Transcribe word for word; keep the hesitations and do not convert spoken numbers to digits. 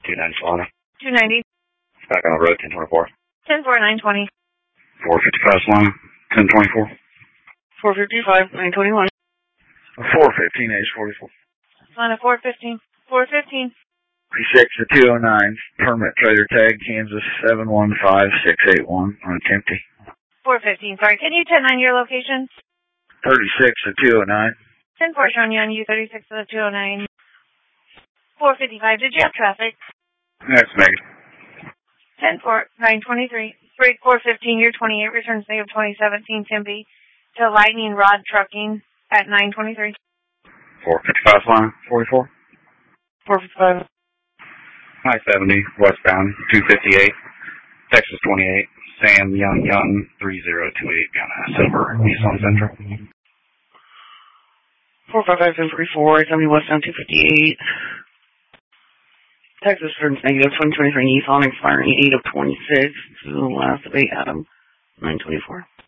two ninety Solana. two ninety. Back on the road, ten twenty-four. ten four, nine twenty. four fifty-five Solana, ten twenty-four. four fifty-five, nine twenty-one. four fifteen, H forty-four. Solana four fifteen. four fifteen. thirty-six to two oh nine, permit trader tag, Kansas seven one five six eight one on empty. four fifteen, sorry. Can you ten nine your location? thirty-six to two oh nine. ten four showing you on U thirty-six to the two oh nine. four fifty-five, did you have traffic? That's Megan. ten four, nine twenty-three. Break four fifteen, year twenty-eight, returns day of twenty seventeen, Tempe, to Lightning Rod Trucking at nine twenty-three. four fifty-five Solana, forty-four. four fifty-five. I seventy, westbound, two fifty-eight, Texas twenty-eight, Sam Young Young, three zero two eight, Ghana, Silver, Nissan Central. four five five, seven forty-four, seventy westbound, two fifty-eight. Texas turns negative, twenty twenty-three Nissan expiring eight of twenty-six. This is the last of eight, Adam, nine twenty-four.